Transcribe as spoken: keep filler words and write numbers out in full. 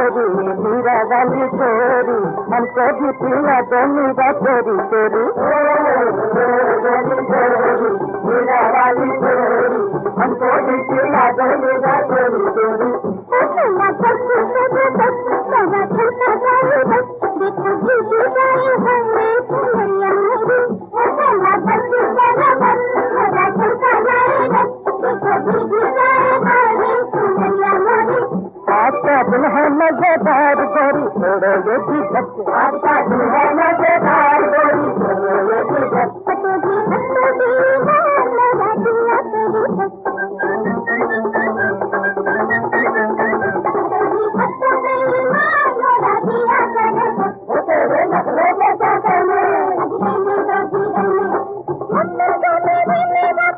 चोरी मीरा वाली चोरी हमको भी पिला दो मीरा चोरी चोरी मीरा वाली चोरी हमको भी पिला दो मीरा चोरी चोरी आपका दिल है मजेदार गोरी छोड़ो ये भी धक्के आपका दिल है मजेदार गोरी छोड़ो ये भी धक्के तेरे नखरे में क्या करने